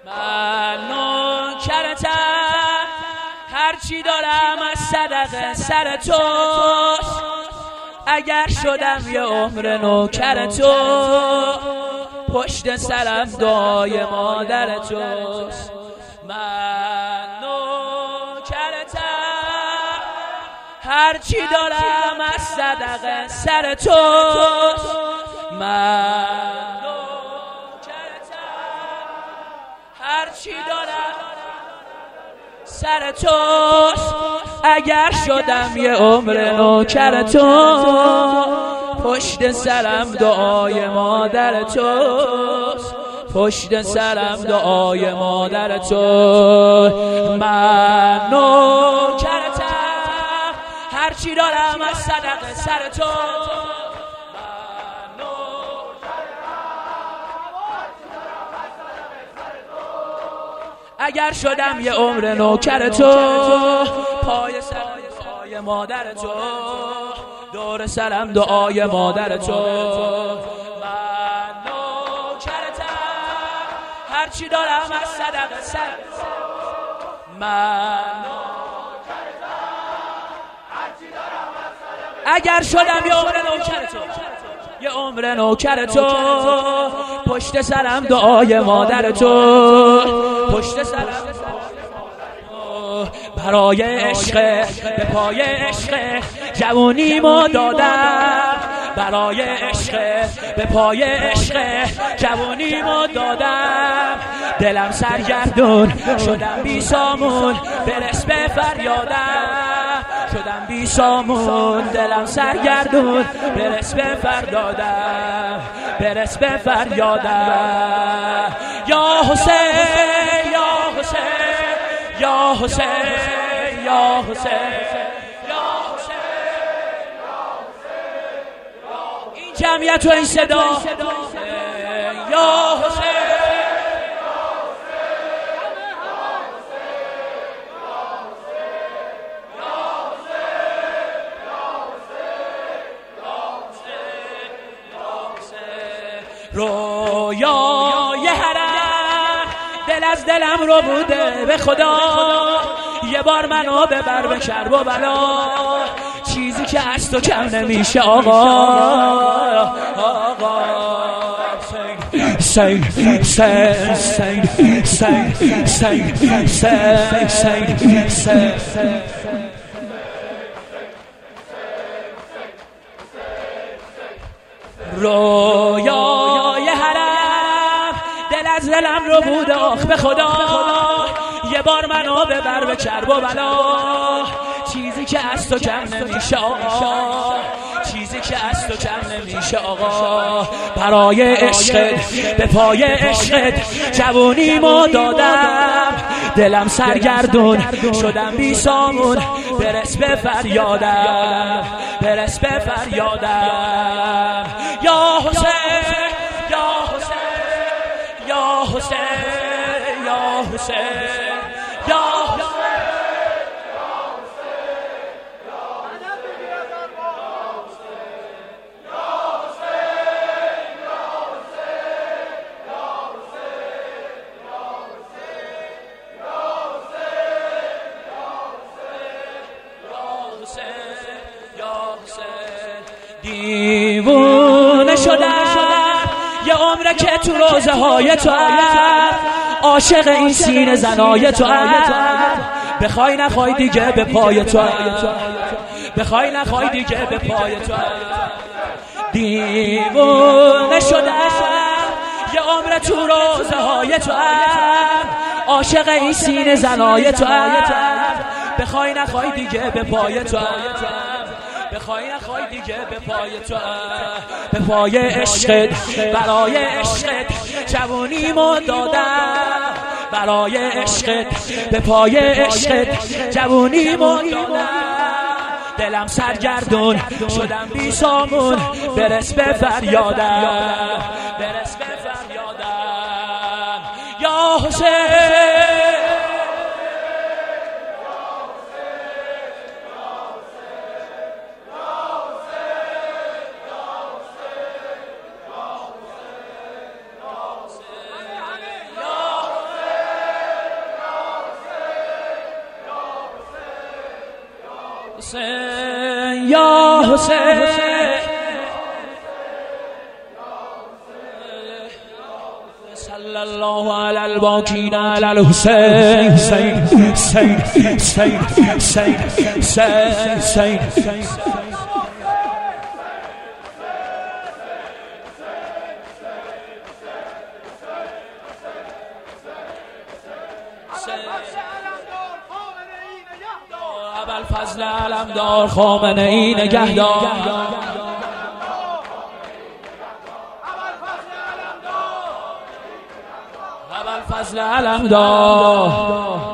من نوکرتم، هرچی دارم از صدقه سر توست. اگر شدم یه عمر نوکر تو، پشت سرم دعای مادر توست. من نوکرتم، هرچی دارم از صدقه سر توست. من نوکرتم، هرچی دارم سر توست. اگر شدم یه عمر نوکر تو، پشت سرم دعای مادر توست. پشت سرم دعای مادر تو. من نوکرتم، هرچی دارم از صدقه سر تو. اگر شدم یه عمر نوکر تو، پای سرم دعای مادر تو، دور سرم دعای مادر تو. من نوکرتم، هرچی دارم از صدقه سر. من اگر شدم یه عمر نوکر تو، یه عمر نوکر تو، پشت سرم دعای مادر تو. پشت سرم برای عشق، به پای عشق جوونیمو دادم. برای عشق، به پای عشق جوونیمو دادم. دلم سرگردون شدم بی سامون، برس به فریادم. شدم بی سامون، دلم سرگردون، برس به فریادم. برس به فریادم. یا حسین، یا حسین، یا حسین، یا حسین، یا حسین. این جمعیت و این صدا، یا حسین. رویای حرم دل از دلم رو بوده به خدا، یه بار منو ببر به کرب و بلا. چیزی که از تو کم نمیشه آقا. آقا سین سین سین سین سین سین سین سین. رویای حرم دل از دلم رو بود آخ به خدا، یه بار منو ببر به کرب و بلا. چیزی که از تو کم نمیشه آقا، چیزی که از تو کم نمیشه آقا. برای عشقت، به پای عشقت جوونیمو دادم. دلم سرگردون شدم بی سامون، برس به فریادم. برس به فریادم. یا حسین، یا حسین، یا حسین، یا حسین، یا حسین. دیوونه شدم یه عمره که تو روزه های تو هم، عاشق این سینه زنای تو هم. بخوای نخوای دیگه به پای تو هم، بخوای نخوای دیگه به پای تو هم. دیوونه شدم یه عمره تو روزه های تو هم، عاشق این سینه زنای تو هم. بخوای نخوای دیگه به پای تو هم، بخوای نخوای دیگه به پای تو. به پای عشقت، برای عشقت جوونیمو دادم. برای عشقت، به پای عشقت جوونیمو دادم. دلم سرگردون شدم بی سامون، برس به فریادم. برس به فریادم. یا حسین، حسین یا حسین صلی الله علی الباقین علی الحسین حسین حسین حسین حسین حسین حسین ابوالفضل علمدار خامنه‌ای نگهدار ابوالفضل علمدار